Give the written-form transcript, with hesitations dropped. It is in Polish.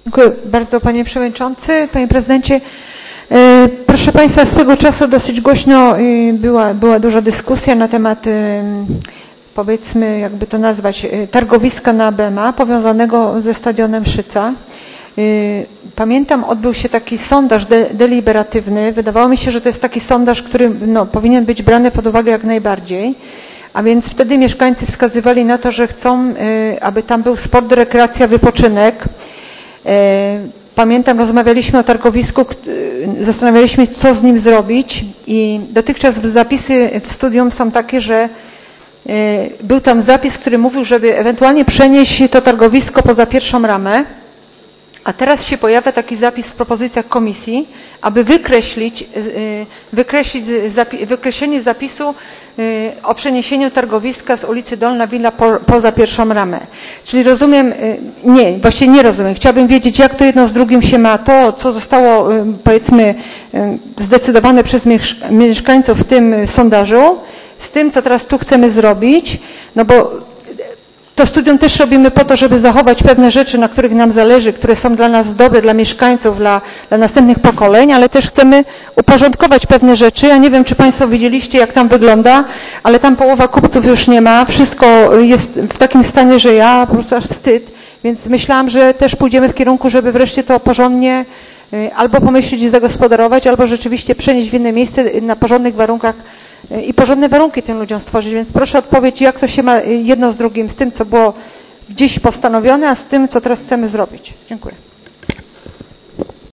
Dziękuję bardzo, panie przewodniczący, panie prezydencie. Proszę państwa, z tego czasu dosyć głośno była duża dyskusja na temat, powiedzmy, jakby to nazwać, targowiska na BMA powiązanego ze stadionem Szyca. Pamiętam, odbył się taki sondaż deliberatywny. Wydawało mi się, że to jest taki sondaż, który powinien być brany pod uwagę jak najbardziej. A więc wtedy mieszkańcy wskazywali na to, że chcą, aby tam był sport, rekreacja, wypoczynek. Pamiętam, rozmawialiśmy o targowisku, zastanawialiśmy się, co z nim zrobić i dotychczas zapisy w studium są takie, że był tam zapis, który mówił, żeby ewentualnie przenieść to targowisko poza pierwszą ramę, a teraz się pojawia taki zapis w propozycjach komisji, aby wykreślenie zapisu o przeniesieniu targowiska z ulicy Dolna Willa poza pierwszą ramę. Czyli rozumiem, właściwie nie rozumiem. Chciałabym wiedzieć, jak to jedno z drugim się ma. To, co zostało, powiedzmy, zdecydowane przez mieszkańców w tym sondażu, z tym, co teraz tu chcemy zrobić, no bo to studium też robimy po to, żeby zachować pewne rzeczy, na których nam zależy, które są dla nas dobre, dla mieszkańców, dla następnych pokoleń, ale też chcemy uporządkować pewne rzeczy. Ja nie wiem, czy państwo widzieliście, jak tam wygląda, ale tam połowa kupców już nie ma. Wszystko jest w takim stanie, że po prostu aż wstyd. Więc myślałam, że też pójdziemy w kierunku, żeby wreszcie to porządnie albo pomyśleć i zagospodarować, albo rzeczywiście przenieść w inne miejsce na porządnych warunkach i porządne warunki tym ludziom stworzyć. Więc proszę o odpowiedź, jak to się ma jedno z drugim, z tym, co było gdzieś postanowione, a z tym, co teraz chcemy zrobić. Dziękuję.